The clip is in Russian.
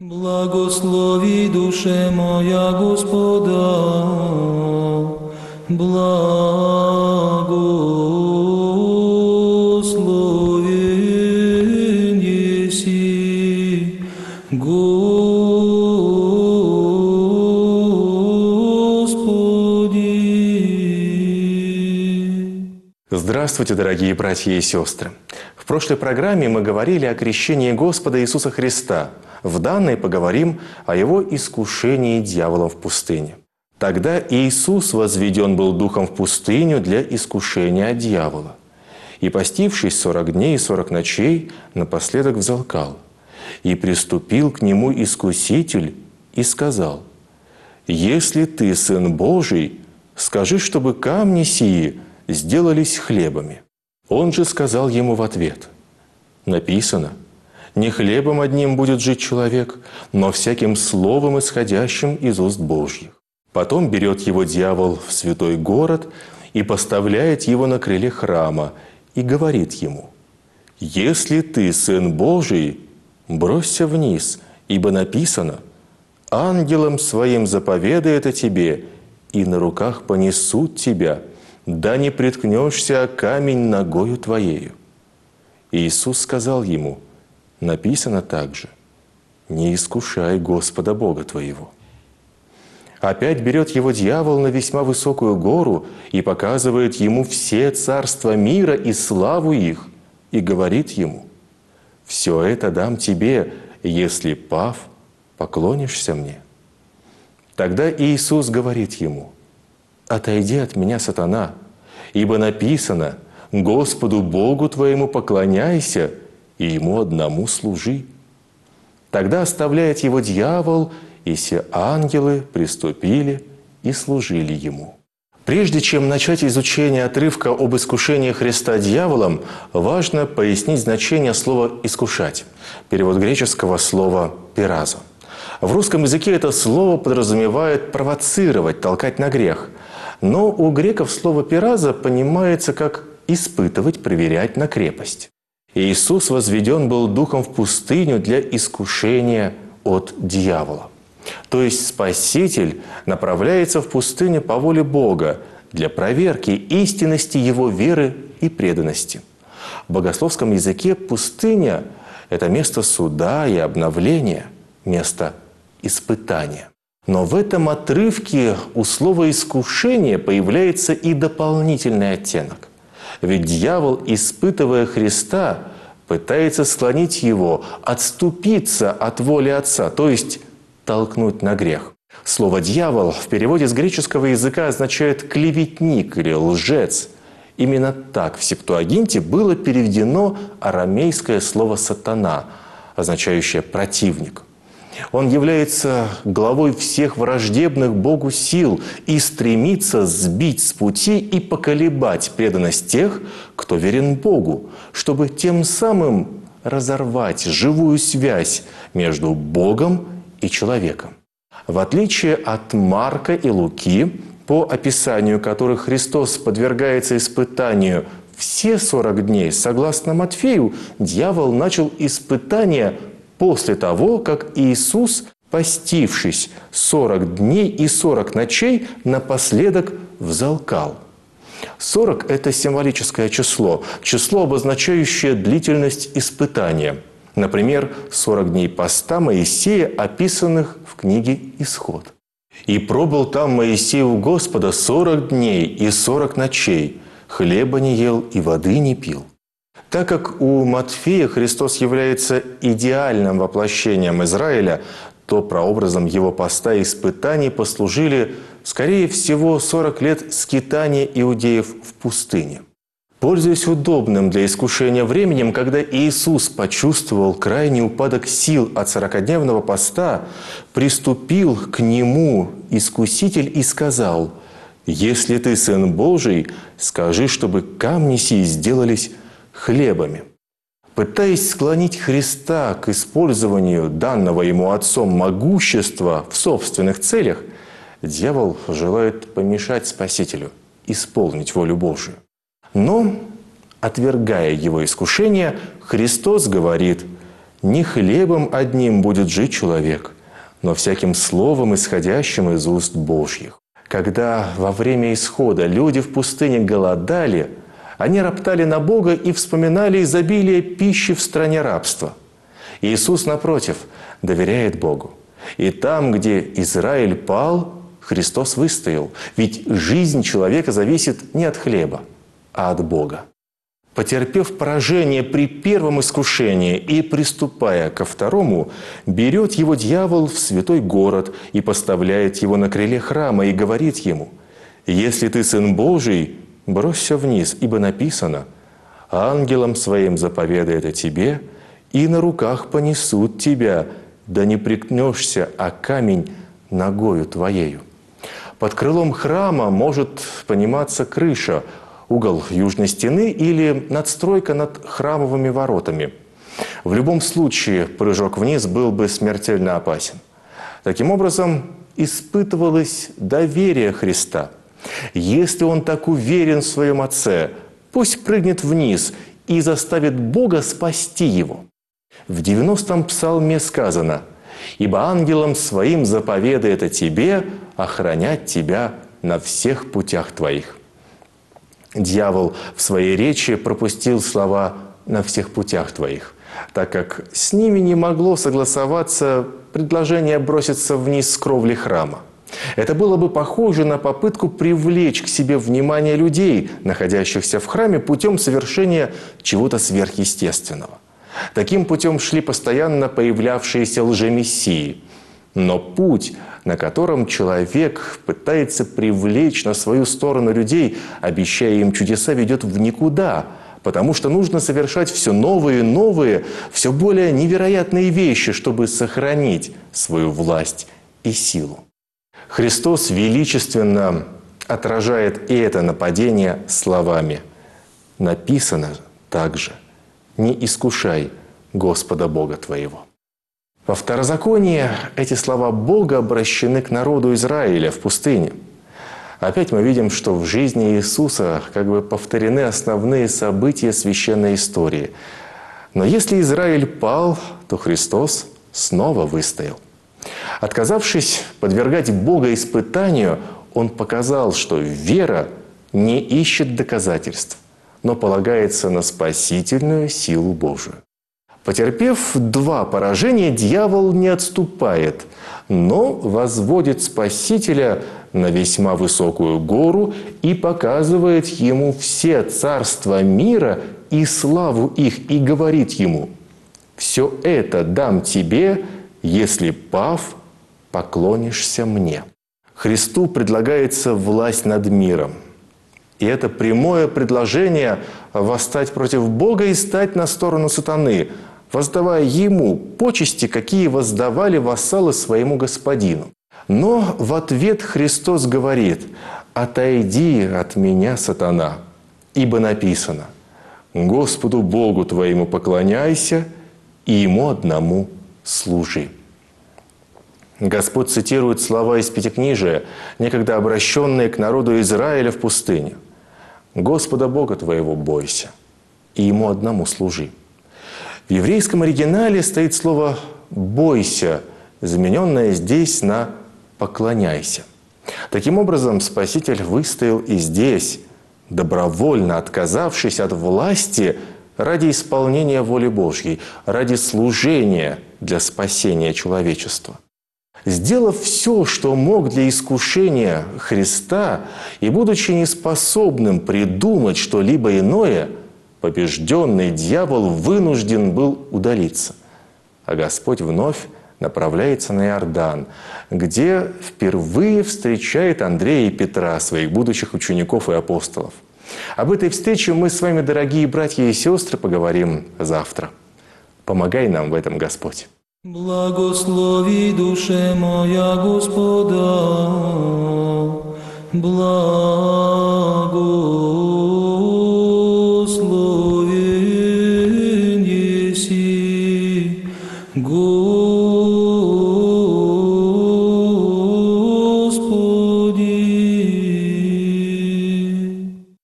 Благослови, душе моя, Господа, благословен еси, Господи. Здравствуйте, дорогие братья и сестры! В прошлой программе мы говорили о крещении Господа Иисуса Христа. В данной поговорим о Его искушении дьяволом в пустыне. Тогда Иисус возведен был духом в пустыню для искушения от дьявола. И, постившись 40 дней и 40 ночей, напоследок взалкал. И приступил к Нему искуситель и сказал: «Если Ты Сын Божий, скажи, чтобы камни сии сделались хлебами». Он же сказал ему в ответ: «Написано: не хлебом одним будет жить человек, но всяким словом, исходящим из уст Божьих». Потом берет его дьявол в святой город и поставляет его на крыле храма и говорит ему: «Если ты Сын Божий, бросься вниз, ибо написано: ангелам своим заповедает о тебе, и на руках понесут тебя, да не приткнешься о камень ногою твоею». Иисус сказал ему: написано также: «Не искушай Господа Бога твоего». Опять берет его дьявол на весьма высокую гору и показывает ему все царства мира и славу их, и говорит ему: «Все это дам тебе, если, пав, поклонишься мне». Тогда Иисус говорит ему: «Отойди от меня, сатана, ибо написано: Господу Богу твоему поклоняйся, и Ему одному служи». Тогда оставляет его дьявол, и все ангелы приступили и служили ему. Прежде чем начать изучение отрывка об искушении Христа дьяволом, важно пояснить значение слова «искушать». Перевод греческого слова «пиразо». В русском языке это слово подразумевает провоцировать, толкать на грех. Но у греков слово «пиразо» понимается как «испытывать, проверять на крепость». Иисус возведен был духом в пустыню для искушения от дьявола. То есть Спаситель направляется в пустыню по воле Бога для проверки истинности Его веры и преданности. В богословском языке пустыня – это место суда и обновления, место испытания. Но в этом отрывке у слова «искушение» появляется и дополнительный оттенок. Ведь дьявол, испытывая Христа, пытается склонить его отступиться от воли Отца, то есть толкнуть на грех. Слово «дьявол» в переводе с греческого языка означает «клеветник» или «лжец». Именно так в Септуагинте было переведено арамейское слово «сатана», означающее «противник». Он является главой всех враждебных Богу сил и стремится сбить с пути и поколебать преданность тех, кто верен Богу, чтобы тем самым разорвать живую связь между Богом и человеком. В отличие от Марка и Луки, по описанию которых Христос подвергается испытанию все 40 дней, согласно Матфею, дьявол начал испытание после того, как Иисус, постившись 40 дней и 40 ночей, напоследок взалкал. 40 – это символическое число, число, обозначающее длительность испытания. Например, 40 дней поста Моисея, описанных в книге «Исход». «И пробыл там Моисей у Господа 40 дней и 40 ночей, хлеба не ел и воды не пил». Так как у Матфея Христос является идеальным воплощением Израиля, то прообразом его поста и испытаний послужили, скорее всего, 40 лет скитания иудеев в пустыне. Пользуясь удобным для искушения временем, когда Иисус почувствовал крайний упадок сил от 40-дневного поста, приступил к Нему искуситель и сказал: «Если ты Сын Божий, скажи, чтобы камни сии сделались хлебами». Пытаясь склонить Христа к использованию данного Ему Отцом могущества в собственных целях, дьявол желает помешать Спасителю исполнить волю Божию. Но, отвергая его искушение, Христос говорит: Не хлебом одним будет жить человек, но всяким словом, исходящим из уст Божьих. Когда во время исхода люди в пустыне голодали, они роптали на Бога и вспоминали изобилие пищи в стране рабства. Иисус, напротив, доверяет Богу. И там, где Израиль пал, Христос выстоял. Ведь жизнь человека зависит не от хлеба, а от Бога. Потерпев поражение при первом искушении и приступая ко второму, берет его дьявол в святой город и поставляет его на крыле храма и говорит ему: «Если ты Сын Божий, бросься вниз, ибо написано: ангелом своим заповедает о тебе, и на руках понесут тебя, да не прикнешься о камень ногою твоею». Под крылом храма может пониматься крыша, угол южной стены или надстройка над храмовыми воротами. В любом случае прыжок вниз был бы смертельно опасен. Таким образом, испытывалось доверие Христа. Если Он так уверен в Своем Отце, пусть прыгнет вниз и заставит Бога спасти его. В 90-м псалме сказано: «Ибо ангелом своим заповедает о тебе охранять тебя на всех путях твоих». Дьявол в своей речи пропустил слова «на всех путях твоих», так как с ними не могло согласоваться предложение броситься вниз с кровли храма. Это было бы похоже на попытку привлечь к себе внимание людей, находящихся в храме, путем совершения чего-то сверхъестественного. Таким путем шли постоянно появлявшиеся лжемессии. Но путь, на котором человек пытается привлечь на свою сторону людей, обещая им чудеса, ведет в никуда, потому что нужно совершать все новые и новые, все более невероятные вещи, чтобы сохранить свою власть и силу. Христос величественно отражает и это нападение словами. Написано также: «Не искушай Господа Бога твоего». Во Второзаконии эти слова Бога обращены к народу Израиля в пустыне. Опять мы видим, что в жизни Иисуса как бы повторены основные события священной истории. Но если Израиль пал, то Христос снова выстоял. Отказавшись подвергать Бога испытанию, Он показал, что вера не ищет доказательств, но полагается на спасительную силу Божию. Потерпев 2 поражения, дьявол не отступает, но возводит Спасителя на весьма высокую гору и показывает ему все царства мира и славу их, и говорит ему: «Все это дам тебе, если, пав, поклонишься мне». Христу предлагается власть над миром. И это прямое предложение восстать против Бога и стать на сторону сатаны, воздавая ему почести, какие воздавали вассалы своему господину. Но в ответ Христос говорит: «Отойди от меня, сатана, ибо написано: Господу Богу твоему поклоняйся и Ему одному служи». Господь цитирует слова из Пятикнижия, некогда обращенные к народу Израиля в пустыне. «Господа Бога твоего бойся, и Ему одному служи». В еврейском оригинале стоит слово «бойся», замененное здесь на «поклоняйся». Таким образом, Спаситель выстоял и здесь, добровольно отказавшись от власти ради исполнения воли Божьей, ради служения для спасения человечества. Сделав все, что мог для искушения Христа, и будучи неспособным придумать что-либо иное, побежденный дьявол вынужден был удалиться. А Господь вновь направляется на Иордан, где впервые встречает Андрея и Петра, своих будущих учеников и апостолов. Об этой встрече мы с вами, дорогие братья и сестры, поговорим завтра. Помогай нам в этом, Господь. Благослови, душе моя, Господа, благо.